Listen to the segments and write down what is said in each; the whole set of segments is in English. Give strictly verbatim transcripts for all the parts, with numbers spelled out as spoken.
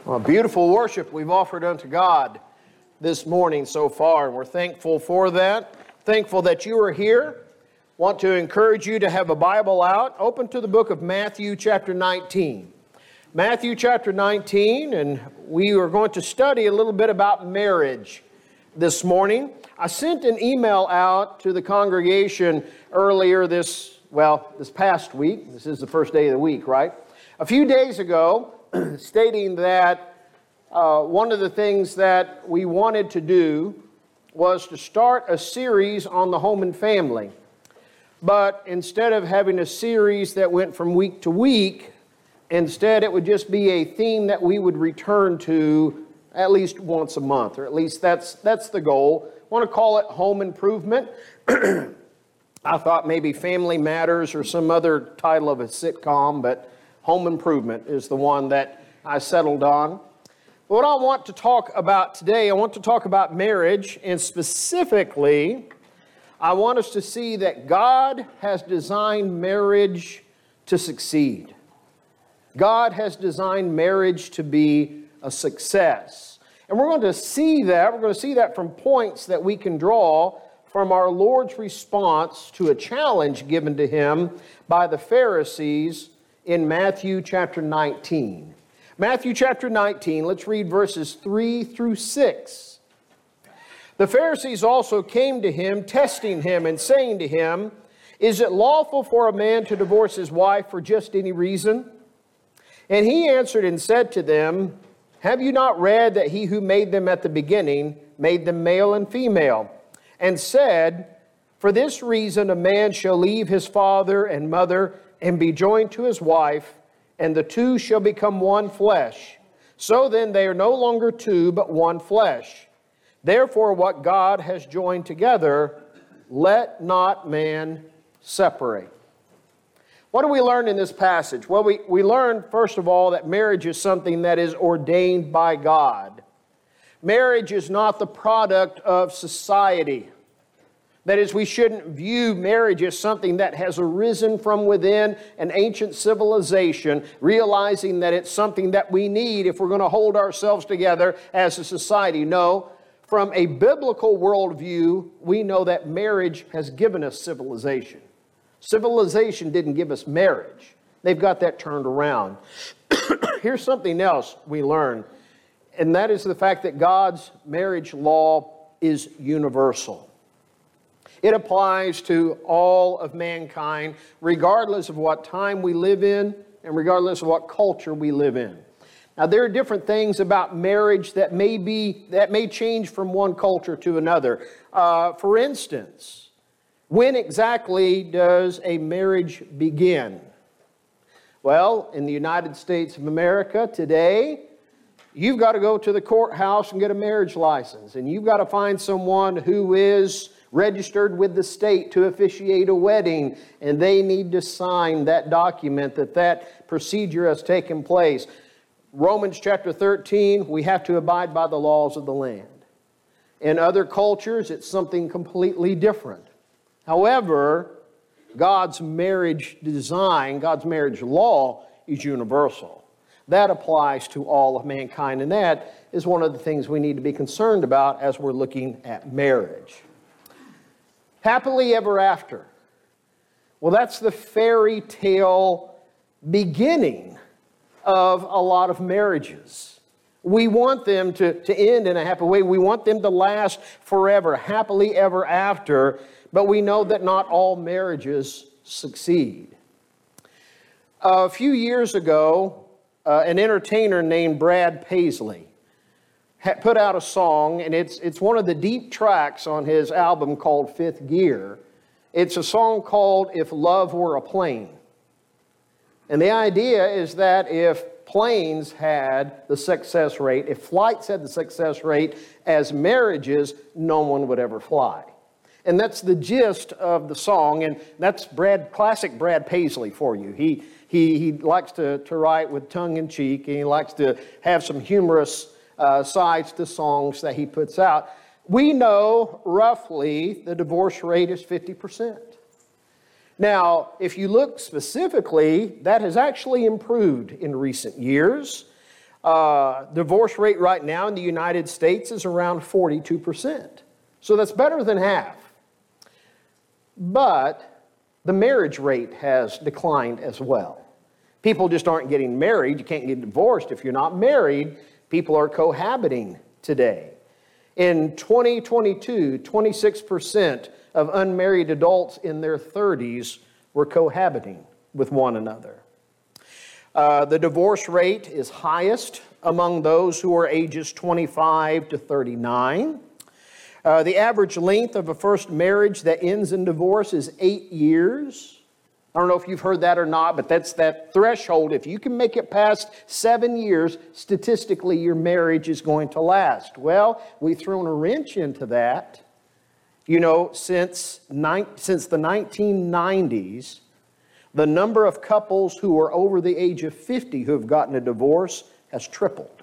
Well, beautiful worship we've offered unto God this morning so far, and we're thankful for that. Thankful that you are here. Want to encourage you to have a Bible out. Open to the book of Matthew chapter nineteen. Matthew chapter nineteen, and we are going to study a little bit about marriage this morning. I sent an email out to the congregation earlier this, well, this past week. This is the first day of the week, right? A few days ago, stating that uh, one of the things that we wanted to do was to start a series on the home and family. But instead of having a series that went from week to week, instead it would just be a theme that we would return to at least once a month, or at least that's that's the goal. I want to call it Home Improvement. I thought maybe Family Matters or some other title of a sitcom, but Home Improvement is the one that I settled on. What I want to talk about today, I want to talk about marriage, and specifically, I want us to see that God has designed marriage to succeed. God has designed marriage to be a success. And we're going to see that, we're going to see that from points that we can draw from our Lord's response to a challenge given to Him by the Pharisees in Matthew chapter nineteen. Matthew chapter nineteen, let's read verses three through six. The Pharisees also came to Him, testing Him and saying to Him, "Is it lawful for a man to divorce his wife for just any reason?" And He answered and said to them, "Have you not read that He who made them at the beginning made them male and female, and said, 'For this reason a man shall leave his father and mother and be joined to his wife, and the two shall become one flesh. So then they are no longer two, but one flesh. Therefore what God has joined together, let not man separate.'" What do we learn in this passage? Well, we, we learn, first of all, that marriage is something that is ordained by God. Marriage is not the product of society. That is, we shouldn't view marriage as something that has arisen from within an ancient civilization, realizing that it's something that we need if we're going to hold ourselves together as a society. No, from a biblical worldview, we know that marriage has given us civilization. Civilization didn't give us marriage. They've got that turned around. Here's something else we learn, and that is the fact that God's marriage law is universal. It applies to all of mankind, regardless of what time we live in and regardless of what culture we live in. Now, there are different things about marriage that may be that may change from one culture to another. Uh, for instance, when exactly does a marriage begin? Well, in the United States of America today, you've got to go to the courthouse and get a marriage license, and you've got to find someone who is registered with the state to officiate a wedding, and they need to sign that document that that procedure has taken place. Romans chapter thirteen, we have to abide by the laws of the land. In other cultures, it's something completely different. However, God's marriage design, God's marriage law is universal. That applies to all of mankind, and that is one of the things we need to be concerned about as we're looking at marriage. Happily ever after. Well, that's the fairy tale beginning of a lot of marriages. We want them to, to end in a happy way. We want them to last forever, happily ever after. But we know that not all marriages succeed. A few years ago, uh, an entertainer named Brad Paisley put out a song, and it's it's one of the deep tracks on his album called Fifth Gear. It's a song called "If Love Were a Plane." And the idea is that if planes had the success rate, if flights had the success rate as marriages, no one would ever fly. And that's the gist of the song, and that's Brad, classic Brad Paisley for you. He he he likes to, to write with tongue in cheek, and he likes to have some humorous Uh, sides to songs that he puts out. We know roughly the divorce rate is fifty percent. Now, if you look specifically, that has actually improved in recent years. Uh, divorce rate right now in the United States is around forty-two percent. So that's better than half. But the marriage rate has declined as well. People just aren't getting married. You can't get divorced if you're not married. People are cohabiting today. In twenty twenty-two, twenty-six percent of unmarried adults in their thirties were cohabiting with one another. Uh, the divorce rate is highest among those who are ages twenty-five to thirty-nine. Uh, the average length of a first marriage that ends in divorce is eight years. I don't know if you've heard that or not, but that's that threshold. If you can make it past seven years, statistically your marriage is going to last. Well, we've thrown a wrench into that. You know, since, ni- since the nineteen nineties, the number of couples who are over the age of fifty who have gotten a divorce has tripled.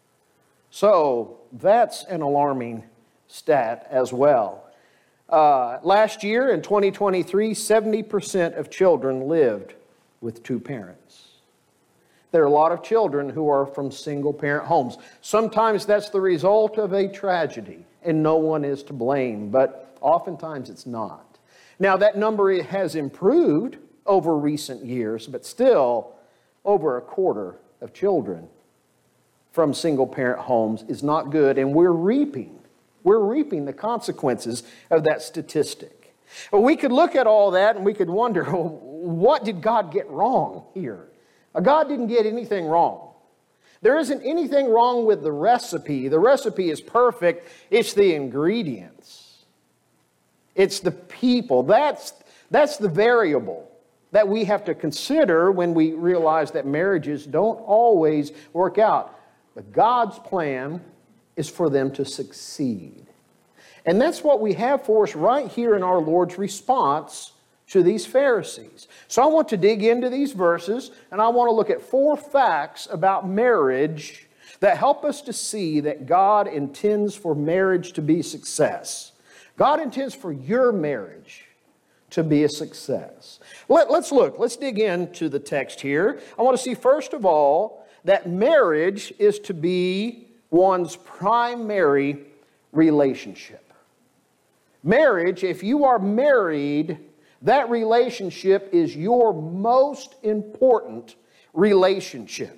So that's an alarming stat as well. Uh, last year in twenty twenty-three, seventy percent of children lived with two parents. There are a lot of children who are from single-parent homes. Sometimes that's the result of a tragedy, and no one is to blame, but oftentimes it's not. Now, that number has improved over recent years, but still over a quarter of children from single-parent homes is not good, and we're reaping, we're reaping the consequences of that statistic. Well, we could look at all that and we could wonder, well, what did God get wrong here? God didn't get anything wrong. There isn't anything wrong with the recipe. The recipe is perfect. It's the ingredients. It's the people. That's, that's the variable that we have to consider when we realize that marriages don't always work out. But God's plan is for them to succeed. And that's what we have for us right here in our Lord's response to these Pharisees. So I want to dig into these verses, and I want to look at four facts about marriage that help us to see that God intends for marriage to be a success. God intends for your marriage to be a success. Let, let's look. Let's dig into the text here. I want to see, first of all, that marriage is to be one's primary relationship. Marriage, if you are married, that relationship is your most important relationship.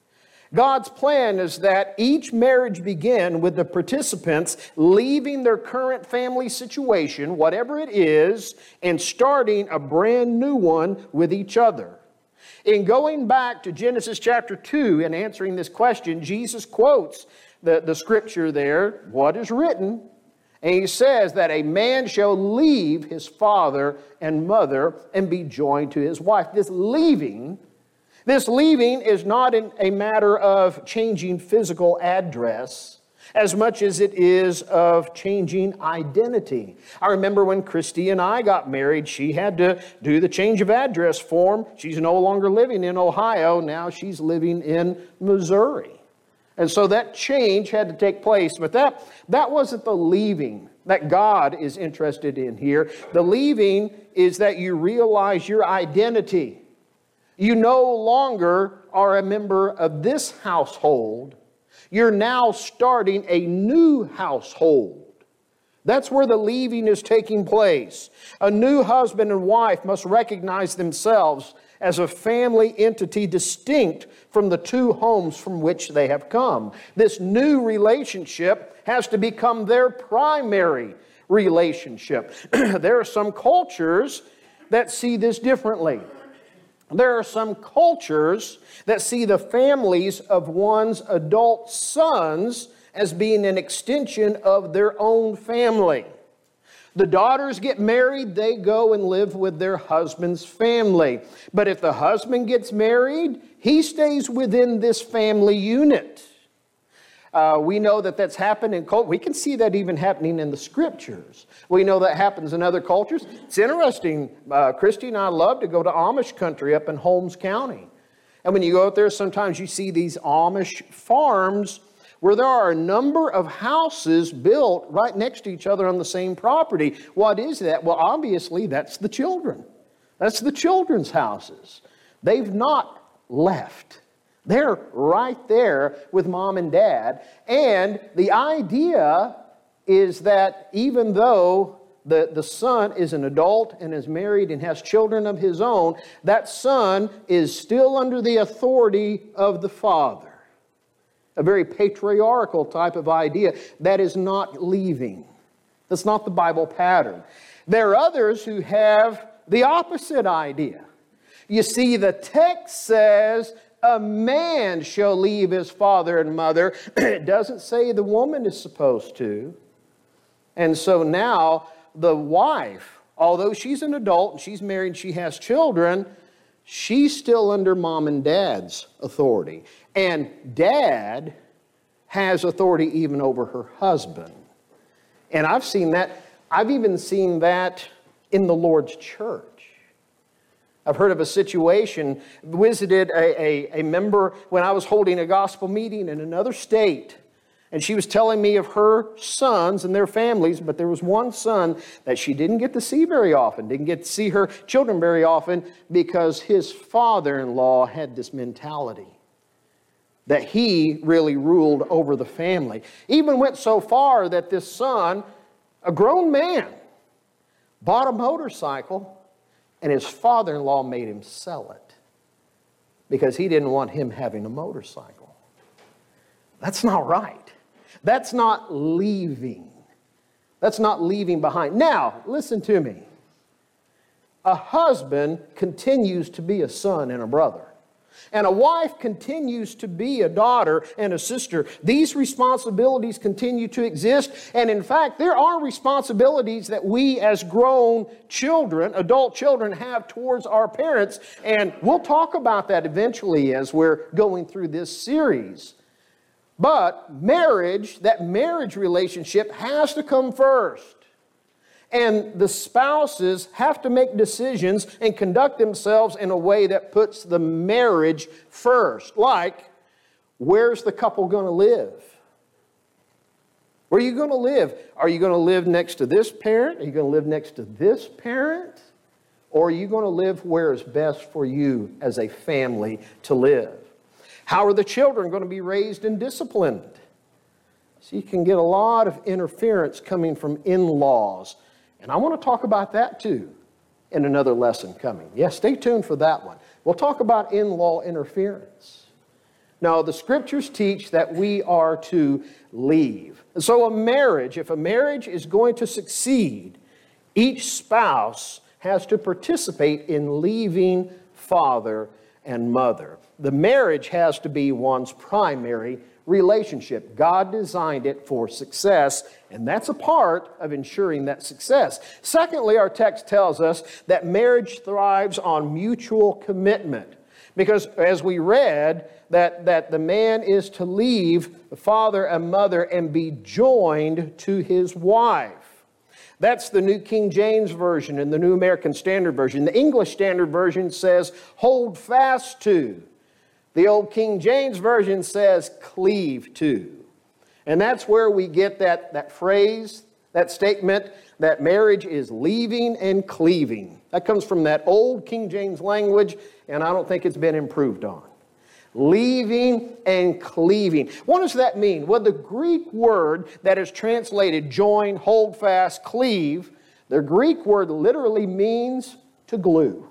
God's plan is that each marriage begin with the participants leaving their current family situation, whatever it is, and starting a brand new one with each other. In going back to Genesis chapter two and answering this question, Jesus quotes the, the scripture there, what is written, and he says that a man shall leave his father and mother and be joined to his wife. This leaving This leaving is not a matter of changing physical address as much as it is of changing identity. I remember when Christy and I got married, she had to do the change of address form. She's no longer living in Ohio. Now she's living in Missouri. And so that change had to take place. But that, that wasn't the leaving that God is interested in here. The leaving is that you realize your identity. You no longer are a member of this household. You're now starting a new household. That's where the leaving is taking place. A new husband and wife must recognize themselves as a family entity distinct from the two homes from which they have come. This new relationship has to become their primary relationship. There are some cultures that see this differently. There are some cultures that see the families of one's adult sons as being an extension of their own family. The daughters get married, they go and live with their husband's family. But if the husband gets married, he stays within this family unit. Uh, we know that that's happened in culture. We can see that even happening in the scriptures. We know that happens in other cultures. It's interesting. Uh, Christy and I love to go to Amish country up in Holmes County. And when you go out there, sometimes you see these Amish farms where there are a number of houses built right next to each other on the same property. What is that? Well, obviously, that's the children. That's the children's houses. They've not left. They're right there with mom and dad. And the idea is that even though the, the son is an adult and is married and has children of his own, that son is still under the authority of the father. A very patriarchal type of idea that is not leaving. That's not the Bible pattern. There are others who have the opposite idea. You see, the text says, a man shall leave his father and mother. It doesn't say the woman is supposed to. And so now the wife, although she's an adult and she's married and she has children, she's still under mom and dad's authority. And dad has authority even over her husband. And I've seen that. I've even seen that in the Lord's church. I've heard of a situation, visited a, a, a member when I was holding a gospel meeting in another state. And she was telling me of her sons and their families, but there was one son that she didn't get to see very often, didn't get to see her children very often because his father-in-law had this mentality that he really ruled over the family. Even went so far that this son, a grown man, bought a motorcycle and his father-in-law made him sell it because he didn't want him having a motorcycle. That's not right. That's not leaving. That's not leaving behind. Now, listen to me. A husband continues to be a son and a brother. And a wife continues to be a daughter and a sister. These responsibilities continue to exist. And in fact, there are responsibilities that we as grown children, adult children, have towards our parents. And we'll talk about that eventually as we're going through this series. But marriage, that marriage relationship has to come first. And the spouses have to make decisions and conduct themselves in a way that puts the marriage first. Like, where's the couple going to live? Where are you going to live? Are you going to live next to this parent? Are you going to live next to this parent? Or are you going to live where is best for you as a family to live? How are the children going to be raised and disciplined? So you can get a lot of interference coming from in-laws. And I want to talk about that too in another lesson coming. Yeah, stay tuned for that one. We'll talk about in-law interference. Now, the scriptures teach that we are to leave. And so a marriage, if a marriage is going to succeed, each spouse has to participate in leaving father and mother. The marriage has to be one's primary relationship. God designed it for success, and that's a part of ensuring that success. Secondly, our text tells us that marriage thrives on mutual commitment. Because as we read, that, that the man is to leave the father and mother and be joined to his wife. That's the New King James Version and the New American Standard Version. The English Standard Version says, hold fast to. The old King James Version says, cleave to. And that's where we get that, that phrase, that statement, that marriage is leaving and cleaving. That comes from that old King James language, and I don't think it's been improved on. Leaving and cleaving. What does that mean? Well, the Greek word that is translated join, hold fast, cleave, the Greek word literally means to glue.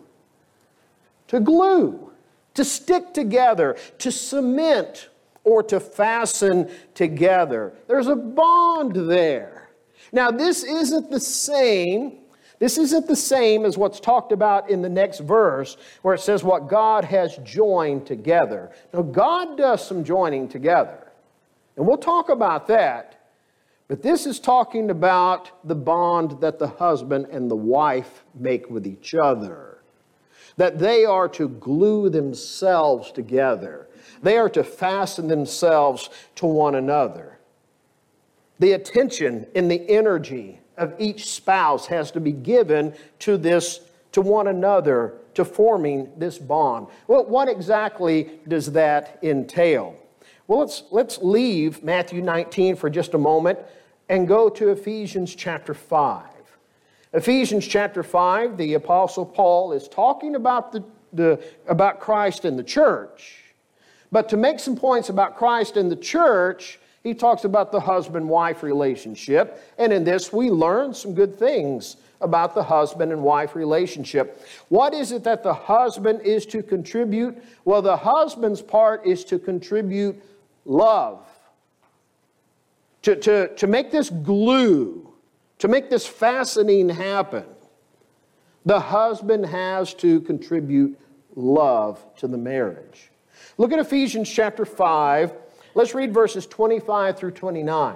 To glue. To stick together, to cement, or to fasten together. There's a bond there. Now, this isn't the same, this isn't the same as what's talked about in the next verse, where it says what God has joined together. Now, God does some joining together, and we'll talk about that. But this is talking about the bond that the husband and the wife make with each other. That they are to glue themselves together. They are to fasten themselves to one another. The attention and the energy of each spouse has to be given to this, to one another, to forming this bond. Well, what exactly does that entail? Well, let's, let's leave Matthew nineteen for just a moment and go to Ephesians chapter five. Ephesians chapter five, the Apostle Paul is talking about, the, the, about Christ and the church. But to make some points about Christ and the church, he talks about the husband-wife relationship. And in this, we learn some good things about the husband and wife relationship. What is it that the husband is to contribute? Well, the husband's part is to contribute love. To, to, to make this glue, to make this fastening happen, the husband has to contribute love to the marriage. Look at Ephesians chapter five. Let's read verses twenty-five through twenty-nine.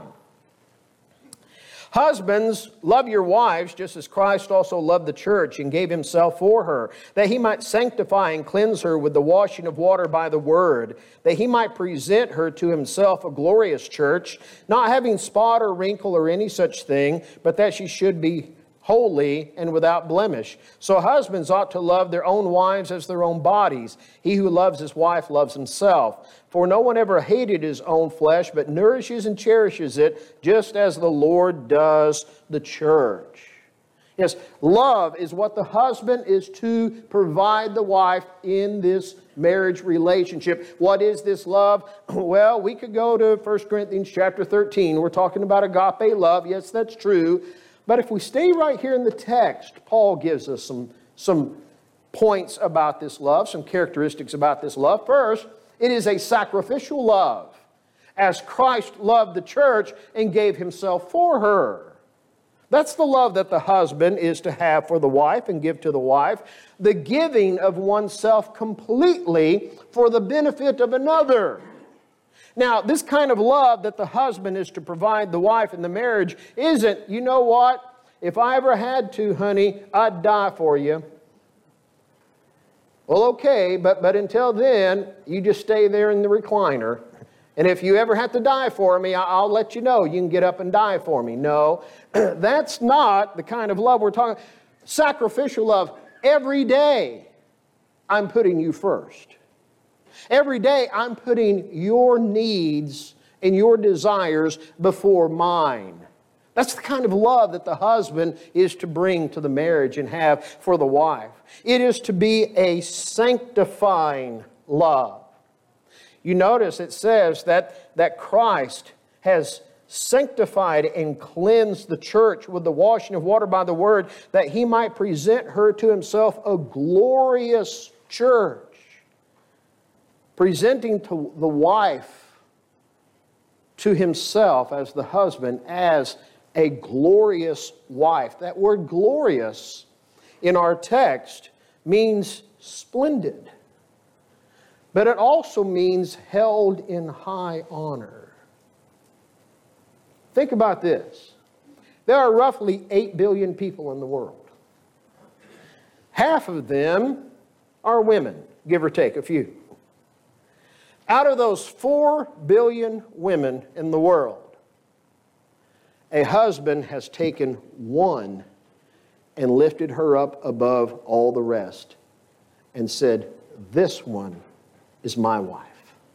Husbands, love your wives, just as Christ also loved the church and gave himself for her, that he might sanctify and cleanse her with the washing of water by the word, that he might present her to himself a glorious church, not having spot or wrinkle or any such thing, but that she should be holy and without blemish. So husbands ought to love their own wives as their own bodies. He who loves his wife loves himself. For no one ever hated his own flesh, but nourishes and cherishes it, just as the Lord does the church. Yes, love is what the husband is to provide the wife in this marriage relationship. What is this love? Well, we could go to First Corinthians chapter thirteen. We're talking about agape love. Yes, that's true. But if we stay right here in the text, Paul gives us some, some points about this love, some characteristics about this love. First, it is a sacrificial love, as Christ loved the church and gave himself for her. That's the love that the husband is to have for the wife and give to the wife, the giving of oneself completely for the benefit of another. Now, this kind of love that the husband is to provide the wife in the marriage isn't, you know what, if I ever had to, honey, I'd die for you. Well, okay, but, but until then, you just stay there in the recliner. And if you ever have to die for me, I'll let you know. You can get up and die for me. No, that's not the kind of love we're talking about. Sacrificial love. Every day, I'm putting you first. Every day, I'm putting your needs and your desires before mine. That's the kind of love that the husband is to bring to the marriage and have for the wife. It is to be a sanctifying love. You notice it says that, that Christ has sanctified and cleansed the church with the washing of water by the word, that he might present her to himself a glorious church. Presenting to the wife to himself as the husband as a glorious wife. That word glorious in our text means splendid, but it also means held in high honor. Think about this. There are roughly eight billion people in the world. Half of them are women, give or take a few. Out of those four billion women in the world, a husband has taken one and lifted her up above all the rest and said, this one is my wife.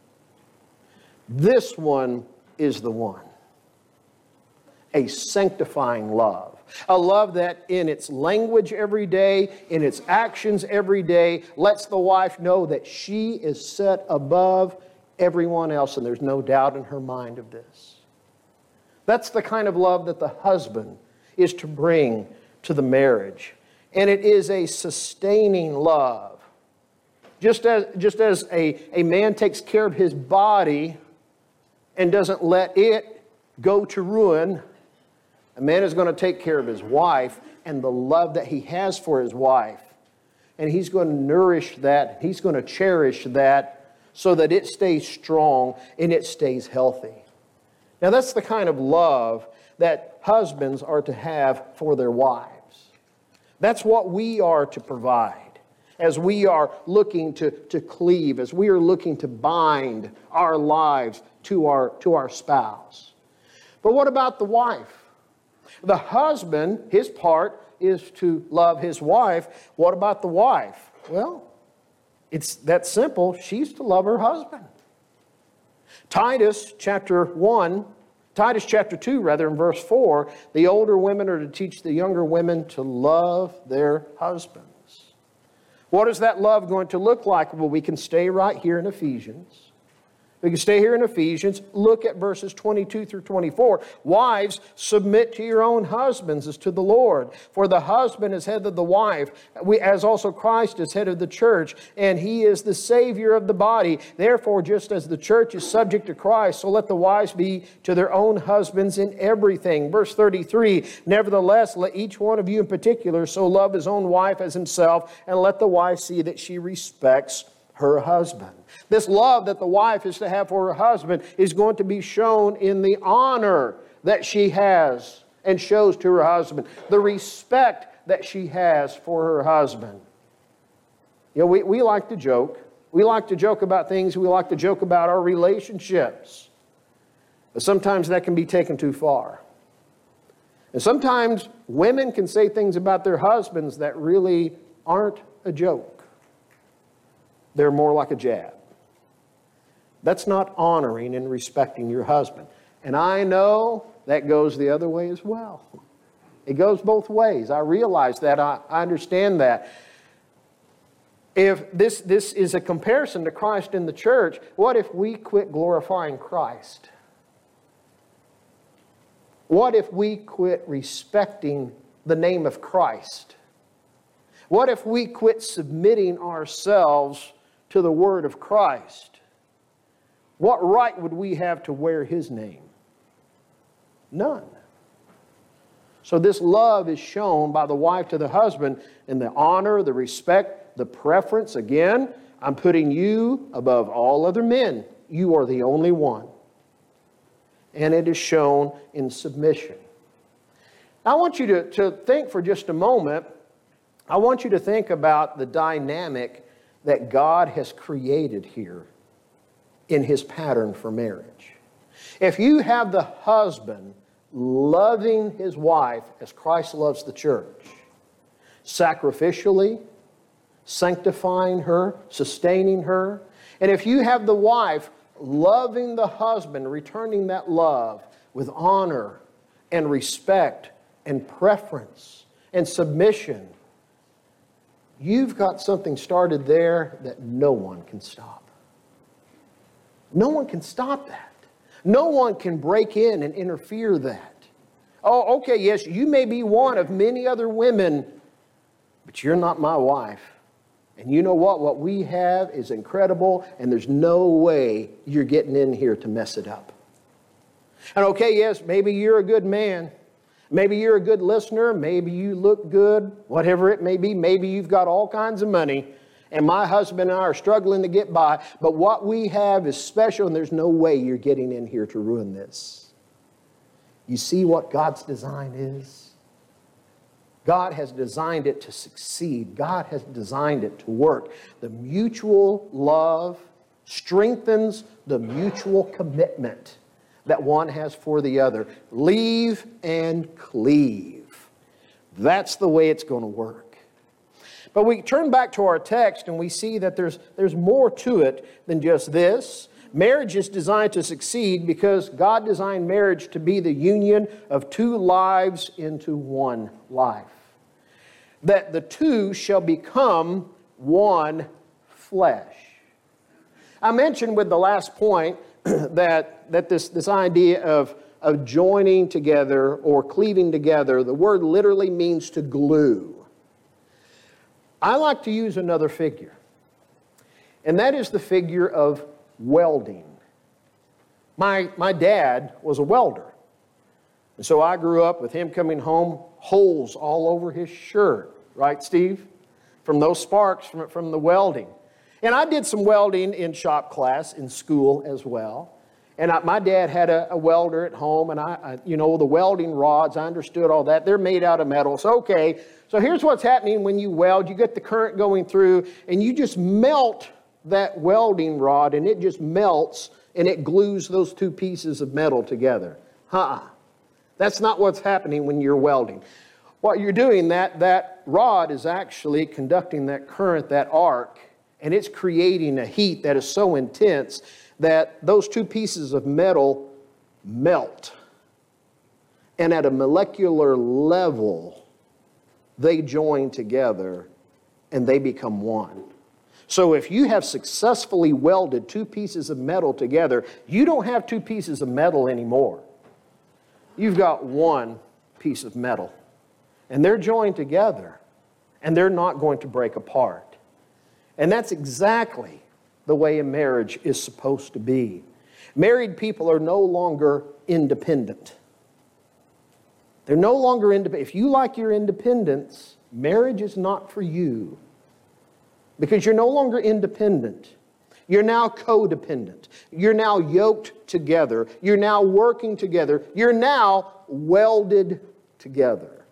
This one is the one. A sanctifying love. A love that in its language every day, in its actions every day, lets the wife know that she is set above everyone else, and there's no doubt in her mind of this. That's the kind of love that the husband is to bring to the marriage. And it is a sustaining love. Just as, just as a, a man takes care of his body and doesn't let it go to ruin, a man is going to take care of his wife and the love that he has for his wife. And he's going to nourish that. He's going to cherish that so that it stays strong and it stays healthy. Now, that's the kind of love that husbands are to have for their wives. That's what we are to provide as we are looking to, to cleave, as we are looking to bind our lives to our, to our spouse. But what about the wife? The husband, his part is to love his wife. What about the wife? Well, it's that simple. She's to love her husband. Titus chapter one, Titus chapter two, rather, in verse four, the older women are to teach the younger women to love their husbands. What is that love going to look like? Well, we can stay right here in Ephesians. We can stay here in Ephesians. Look at verses twenty-two through twenty-four. Wives, submit to your own husbands as to the Lord. For the husband is head of the wife, as also Christ is head of the church, and He is the Savior of the body. Therefore, just as the church is subject to Christ, so let the wives be to their own husbands in everything. Verse thirty-three, nevertheless, let each one of you in particular so love his own wife as himself, and let the wife see that she respects her husband. This love that the wife is to have for her husband is going to be shown in the honor that she has and shows to her husband, the respect that she has for her husband. You know, we, we like to joke. We like to joke about things. We like to joke about our relationships. But sometimes that can be taken too far. And sometimes women can say things about their husbands that really aren't a joke. They're more like a jab. That's not honoring and respecting your husband. And I know that goes the other way as well. It goes both ways. I realize that. I, I understand that. If this, this is a comparison to Christ in the church, what if we quit glorifying Christ? What if we quit respecting the name of Christ? What if we quit submitting ourselves to the word of Christ? What right would we have to wear His name? None. So this love is shown by the wife to the husband in the honor, the respect, the preference. Again, I'm putting you above all other men. You are the only one. And it is shown in submission. I want you to, to think for just a moment. I want you to think about the dynamic that God has created here in His pattern for marriage. If you have the husband loving his wife as Christ loves the church, sacrificially, sanctifying her, sustaining her, and if you have the wife loving the husband, returning that love with honor and respect and preference and submission, you've got something started there that no one can stop. No one can stop that. No one can break in and interfere that. Oh, okay, yes, you may be one of many other women, but you're not my wife. And you know what? What we have is incredible, and there's no way you're getting in here to mess it up. And okay, yes, maybe you're a good man. Maybe you're a good listener. Maybe you look good, whatever it may be. Maybe you've got all kinds of money. And my husband and I are struggling to get by. But what we have is special, and there's no way you're getting in here to ruin this. You see what God's design is? God has designed it to succeed. God has designed it to work. The mutual love strengthens the mutual commitment that one has for the other. Leave and cleave. That's the way it's going to work. But we turn back to our text and we see that there's, there's more to it than just this. Marriage is designed to succeed because God designed marriage to be the union of two lives into one life. That the two shall become one flesh. I mentioned with the last point that, that this, this idea of, of joining together or cleaving together, the word literally means to glue. I like to use another figure, and that is the figure of welding. My, my dad was a welder, and so I grew up with him coming home, holes all over his shirt, right, Steve? From those sparks from, from the welding. And I did some welding in shop class in school as well. And I, my dad had a, a welder at home, and I, I, you know, the welding rods, I understood all that. They're made out of metal. So, okay, so here's what's happening when you weld. You get the current going through, and you just melt that welding rod, and it just melts, and it glues those two pieces of metal together. Uh-uh. That's not what's happening when you're welding. What you're doing, that, that rod is actually conducting that current, that arc, and it's creating a heat that is so intense that those two pieces of metal melt. And at a molecular level, they join together and they become one. So if you have successfully welded two pieces of metal together, you don't have two pieces of metal anymore. You've got one piece of metal. And they're joined together. And they're not going to break apart. And that's exactly the way a marriage is supposed to be. Married people are no longer independent. They're no longer independent. If you like your independence, marriage is not for you. Because you're no longer independent. You're now codependent. You're now yoked together. You're now working together. You're now welded together.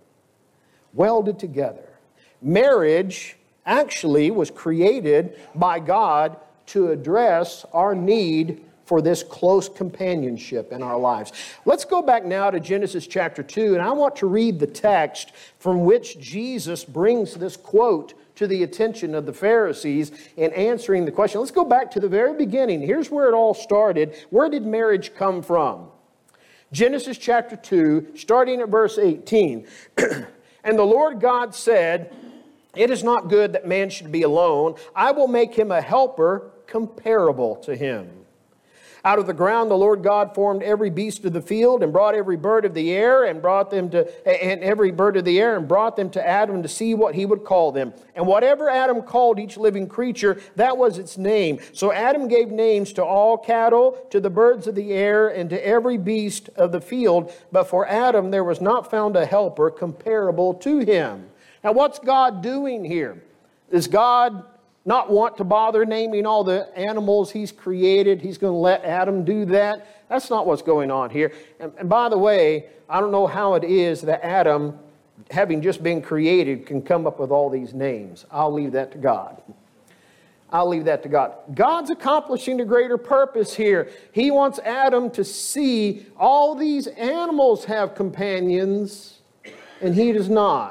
Welded together. Marriage actually was created by God to address our need for this close companionship in our lives. Let's go back now to Genesis chapter two, and I want to read the text from which Jesus brings this quote to the attention of the Pharisees in answering the question. Let's go back to the very beginning. Here's where it all started. Where did marriage come from? Genesis chapter two, starting at verse eighteen. And the Lord God said, "It is not good that man should be alone. I will make him a helper comparable to him." Out of the ground the Lord God formed every beast of the field and brought every bird of the air and brought them to and every bird of the air and brought them to Adam to see what he would call them. And whatever Adam called each living creature, that was its name. So Adam gave names to all cattle, to the birds of the air, and to every beast of the field. But for Adam there was not found a helper comparable to him. Now what's God doing here? Is God not want to bother naming all the animals He's created? He's going to let Adam do that? That's not what's going on here. And, and by the way, I don't know how it is that Adam, having just been created, can come up with all these names. I'll leave that to God. I'll leave that to God. God's accomplishing a greater purpose here. He wants Adam to see all these animals have companions, and he does not.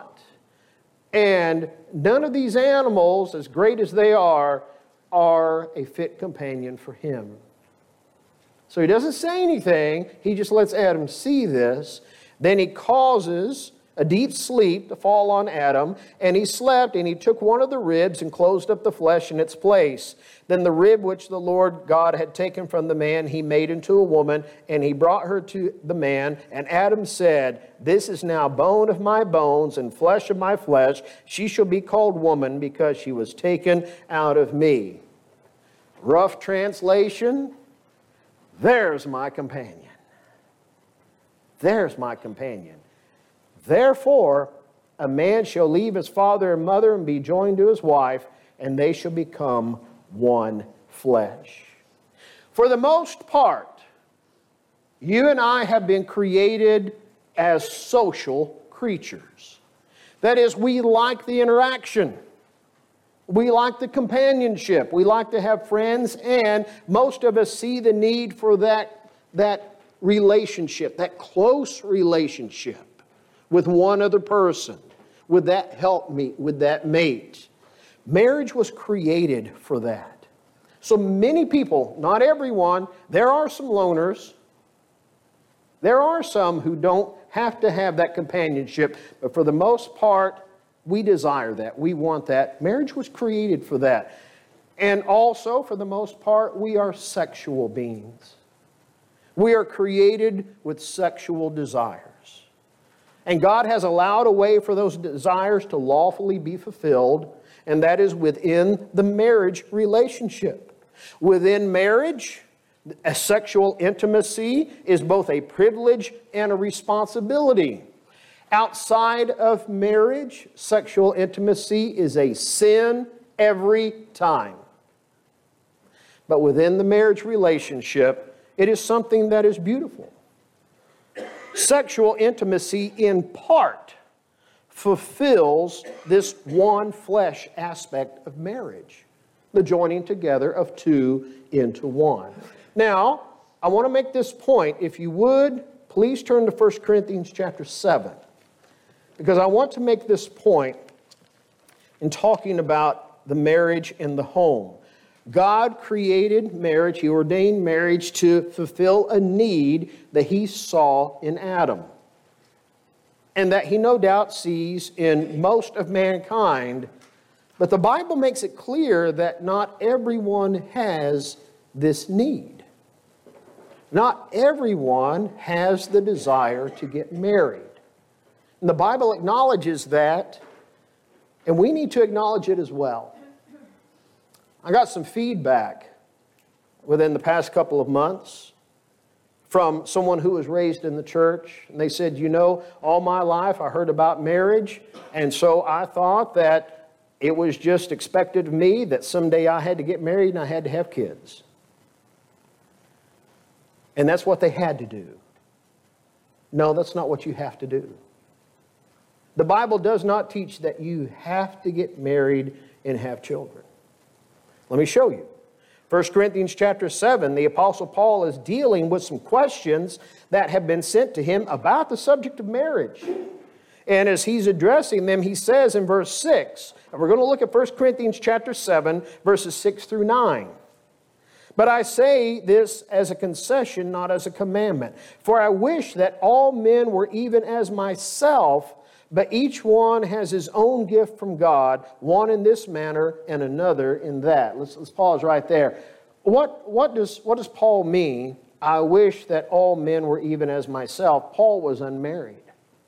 And none of these animals, as great as they are, are a fit companion for him. So he doesn't say anything. He just lets Adam see this. Then he causes a deep sleep to fall on Adam, and he slept, and he took one of the ribs and closed up the flesh in its place. Then the rib which the Lord God had taken from the man, he made into a woman, and he brought her to the man. And Adam said, "This is now bone of my bones and flesh of my flesh. She shall be called woman, because she was taken out of me." Rough translation, there's my companion. There's my companion. Therefore, a man shall leave his father and mother and be joined to his wife, and they shall become one flesh. For the most part, you and I have been created as social creatures. That is, we like the interaction. We like the companionship. We like to have friends, and most of us see the need for that, that relationship, that close relationship with one other person, with that helpmeet, with that mate. Marriage was created for that. So many people, not everyone, there are some loners. There are some who don't have to have that companionship, but for the most part, we desire that. We want that. Marriage was created for that. And also, for the most part, we are sexual beings. We are created with sexual desires. And God has allowed a way for those desires to lawfully be fulfilled, and that is within the marriage relationship. Within marriage, a sexual intimacy is both a privilege and a responsibility. Outside of marriage, sexual intimacy is a sin every time. But within the marriage relationship, it is something that is beautiful. Sexual intimacy, in part, fulfills this one flesh aspect of marriage, the joining together of two into one. Now, I want to make this point. If you would, please turn to First Corinthians chapter seven, because I want to make this point in talking about the marriage in the home. God created marriage, He ordained marriage to fulfill a need that He saw in Adam, and that He no doubt sees in most of mankind But the Bible makes it clear that not everyone has this need. Not everyone has the desire to get married. And the Bible acknowledges that, and we need to acknowledge it as well. I got some feedback within the past couple of months from someone who was raised in the church. And they said, you know, all my life I heard about marriage, and so I thought that it was just expected of me that someday I had to get married and I had to have kids. And that's what they had to do. No, that's not what you have to do. The Bible does not teach that you have to get married and have children. Let me show you. First Corinthians chapter seven, the Apostle Paul is dealing with some questions that have been sent to him about the subject of marriage. And as he's addressing them, he says in verse six, and we're going to look at First Corinthians chapter seven, verses six through nine. But I say this as a concession, not as a commandment. For I wish that all men were even as myself, but each one has his own gift from God, one in this manner and another in that. Let's, let's pause right there. What, what, does, what does Paul mean? I wish that all men were even as myself. Paul was unmarried.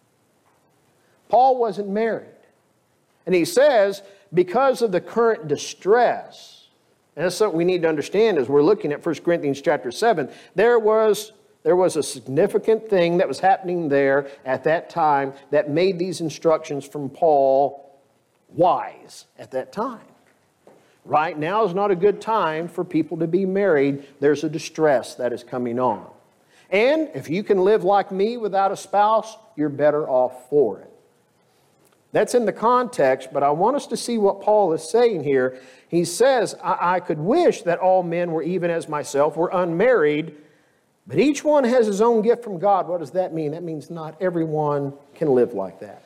Paul wasn't married. And he says, because of the current distress, and that's something we need to understand as we're looking at First Corinthians chapter seven, there was, there was a significant thing that was happening there at that time that made these instructions from Paul wise at that time. Right now is not a good time for people to be married. There's a distress that is coming on. And if you can live like me without a spouse, you're better off for it. That's in the context, but I want us to see what Paul is saying here. He says, I, I could wish that all men were even as myself, were unmarried, but each one has his own gift from God. What does that mean? That means not everyone can live like that.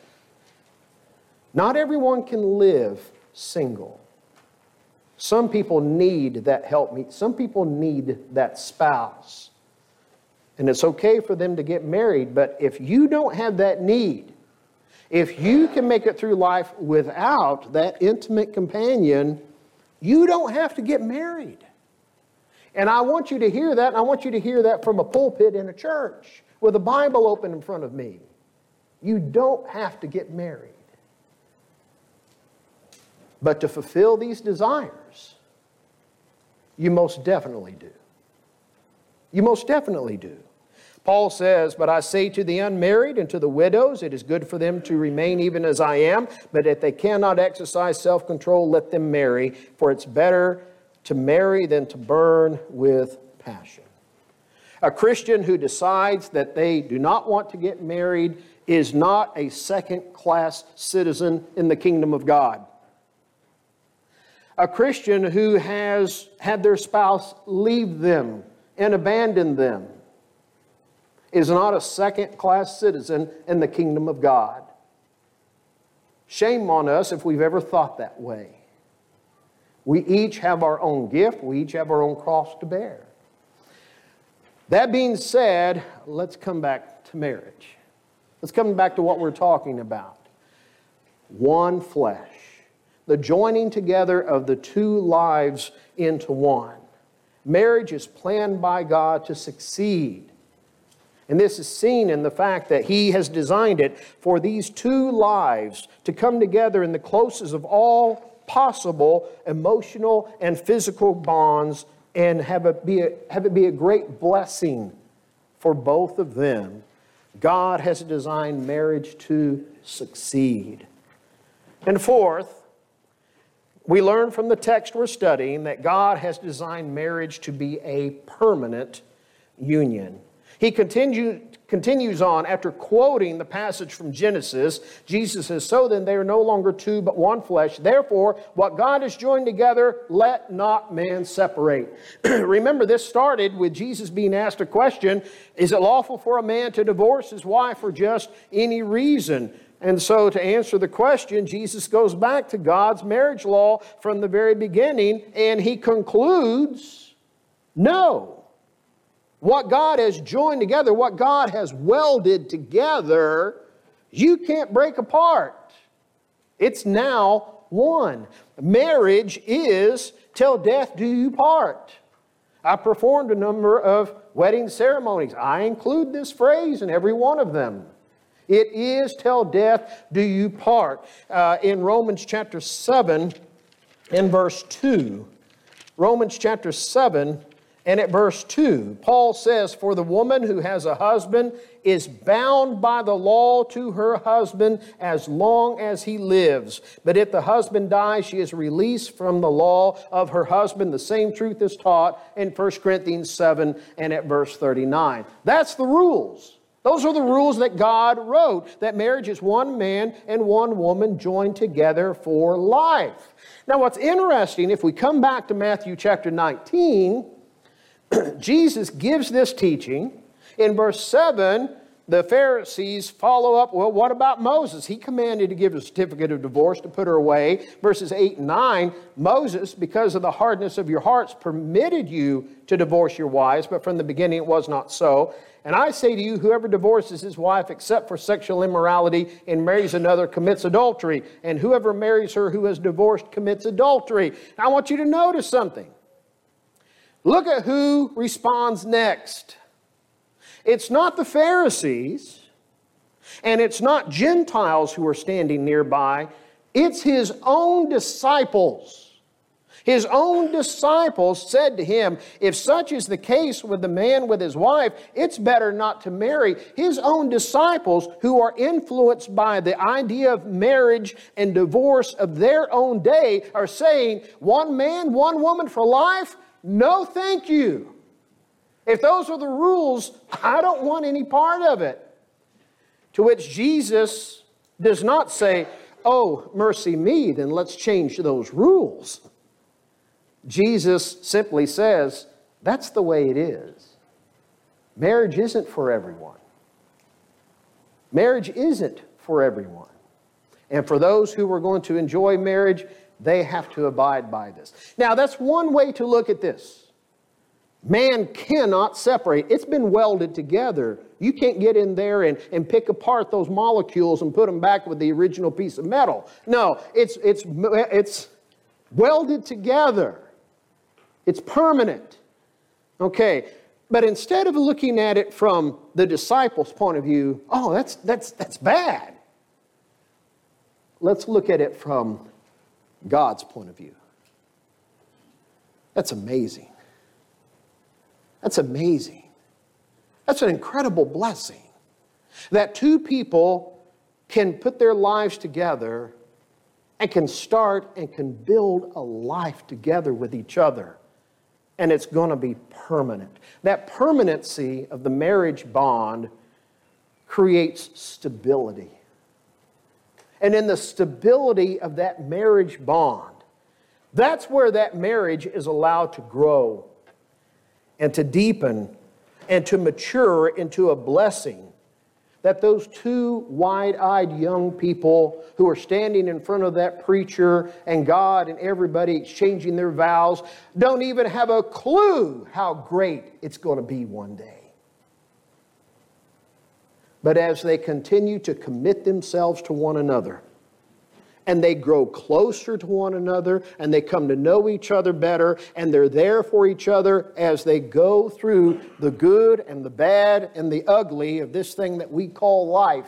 Not everyone can live single. Some people need that helpmeet. Some people need that spouse. And it's okay for them to get married, but if you don't have that need, if you can make it through life without that intimate companion, you don't have to get married. And I want you to hear that, and I want you to hear that from a pulpit in a church with a Bible open in front of me. You don't have to get married. But to fulfill these desires, you most definitely do. You most definitely do. Paul says, but I say to the unmarried and to the widows, it is good for them to remain even as I am, but if they cannot exercise self-control, let them marry, for it's better to marry than to burn with passion. A Christian who decides that they do not want to get married is not a second-class citizen in the kingdom of God. A Christian who has had their spouse leave them and abandon them is not a second-class citizen in the kingdom of God. Shame on us if we've ever thought that way. We each have our own gift. We each have our own cross to bear. That being said, let's come back to marriage. Let's come back to what we're talking about. One flesh. The joining together of the two lives into one. Marriage is planned by God to succeed. And this is seen in the fact that He has designed it for these two lives to come together in the closest of all possible emotional and physical bonds and have it be a, have it be a great blessing for both of them. God has designed marriage to succeed. And fourth, we learn from the text we're studying that God has designed marriage to be a permanent union. He continue, continues on after quoting the passage from Genesis. Jesus says, so then they are no longer two but one flesh. Therefore, what God has joined together, let not man separate. Remember, this started with Jesus being asked a question, is it lawful for a man to divorce his wife for just any reason? And so to answer the question, Jesus goes back to God's marriage law from the very beginning, and He concludes, no. What God has joined together, what God has welded together, you can't break apart. It's now one. Marriage is till death do you part. I performed a number of wedding ceremonies. I include this phrase in every one of them. It is till death do you part. Uh, in Romans chapter seven and verse two. Romans chapter seven and at verse two, Paul says, "For the woman who has a husband is bound by the law to her husband as long as he lives. But if the husband dies, she is released from the law of her husband." The same truth is taught in First Corinthians seven and at verse thirty-nine. That's the rules. Those are the rules that God wrote, that marriage is one man and one woman joined together for life. Now what's interesting, if we come back to Matthew chapter nineteen, Jesus gives this teaching. In verse seven, the Pharisees follow up, well, what about Moses? He commanded to give a certificate of divorce to put her away. Verses eight and nine, Moses, because of the hardness of your hearts, permitted you to divorce your wives, but from the beginning it was not so. And I say to you, whoever divorces his wife except for sexual immorality and marries another commits adultery. And whoever marries her who is divorced commits adultery. Now I want you to notice something. Look at who responds next. It's not the Pharisees, and it's not Gentiles who are standing nearby. It's his own disciples. His own disciples said to him, if such is the case with the man with his wife, it's better not to marry. His own disciples, who are influenced by the idea of marriage and divorce of their own day, are saying, one man, one woman for life? No, thank you. If those are the rules, I don't want any part of it. To which Jesus does not say, oh, mercy me, then let's change those rules. Jesus simply says, that's the way it is. Marriage isn't for everyone. Marriage isn't for everyone. And for those who are going to enjoy marriage, they have to abide by this. Now, that's one way to look at this. Man cannot separate. It's been welded together. You can't get in there and, and pick apart those molecules and put them back with the original piece of metal. No, it's, it's, it's welded together. It's permanent. Okay, but instead of looking at it from the disciples' point of view, oh, that's, that's, that's bad. Let's look at it from God's point of view. That's amazing. That's amazing. That's an incredible blessing. That two people can put their lives together and can start and can build a life together with each other. And it's going to be permanent. That permanency of the marriage bond creates stability. And in the stability of that marriage bond, that's where that marriage is allowed to grow and to deepen and to mature into a blessing that those two wide-eyed young people who are standing in front of that preacher and God and everybody exchanging their vows don't even have a clue how great it's going to be one day. But as they continue to commit themselves to one another, and they grow closer to one another, and they come to know each other better, and they're there for each other as they go through the good and the bad and the ugly of this thing that we call life,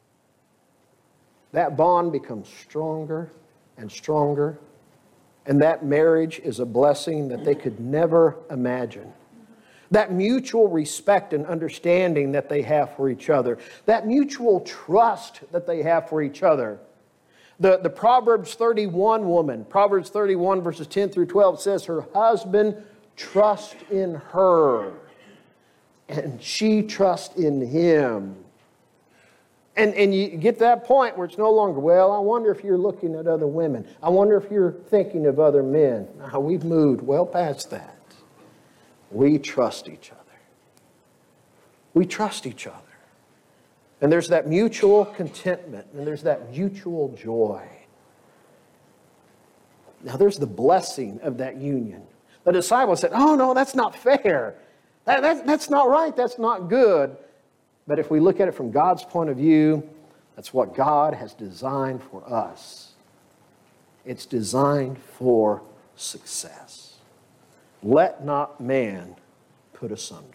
that bond becomes stronger and stronger, and that marriage is a blessing that they could never imagine. That mutual respect and understanding that they have for each other, that mutual trust that they have for each other. The, the Proverbs thirty-one woman, Proverbs thirty-one verses ten through twelve says her husband trusts in her and she trusts in him. And, and you get to that point where it's no longer, well, I wonder if you're looking at other women. I wonder if you're thinking of other men. Now, we've moved well past that. We trust each other. We trust each other. And there's that mutual contentment, and there's that mutual joy. Now, there's the blessing of that union. The disciples said, oh, no, that's not fair. That, that, that's not right. That's not good. But if we look at it from God's point of view, that's what God has designed for us. It's designed for success. Let not man put asunder.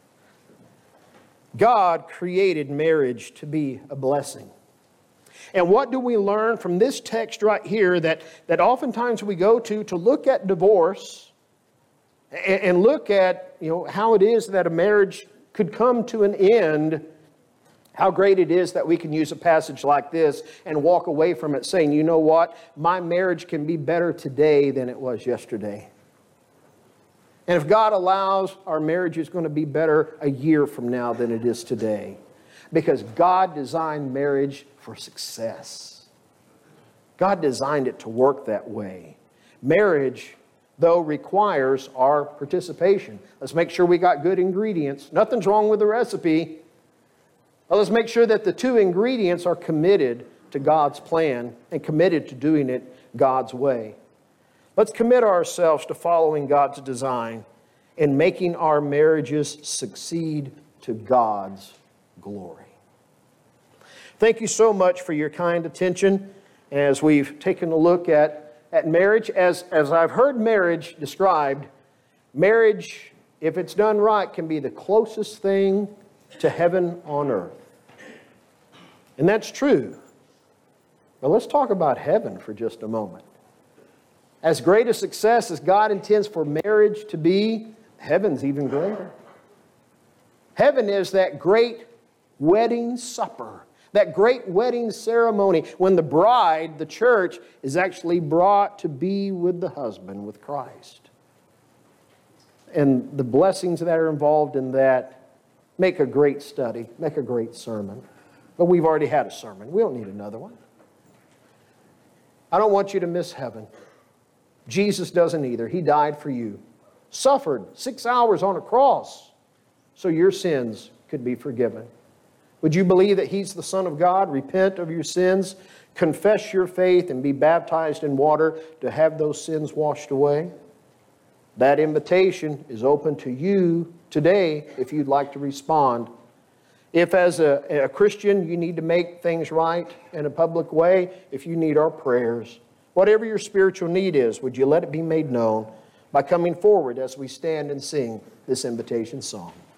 God created marriage to be a blessing. And what do we learn from this text right here that, that oftentimes we go to to look at divorce and, and look at, you know, how it is that a marriage could come to an end? How great it is that we can use a passage like this and walk away from it saying, you know what, my marriage can be better today than it was yesterday. And if God allows, our marriage is going to be better a year from now than it is today. Because God designed marriage for success. God designed it to work that way. Marriage, though, requires our participation. Let's make sure we got good ingredients. Nothing's wrong with the recipe. But let's make sure that the two ingredients are committed to God's plan and committed to doing it God's way. Let's commit ourselves to following God's design and making our marriages succeed to God's glory. Thank you so much for your kind attention as we've taken a look at, at marriage. As, as I've heard marriage described, marriage, if it's done right, can be the closest thing to heaven on earth. And that's true. But let's talk about heaven for just a moment. As great a success as God intends for marriage to be, heaven's even greater. Heaven is that great wedding supper, that great wedding ceremony when the bride, the church, is actually brought to be with the husband, with Christ. And the blessings that are involved in that make a great study, make a great sermon. But we've already had a sermon. We don't need another one. I don't want you to miss heaven. Jesus doesn't either. He died for you. Suffered six hours on a cross so your sins could be forgiven. Would you believe that He's the Son of God? Repent of your sins, confess your faith, and be baptized in water to have those sins washed away? That invitation is open to you today if you'd like to respond. If as a, a Christian you need to make things right in a public way, if you need our prayers, whatever your spiritual need is, would you let it be made known by coming forward as we stand and sing this invitation song?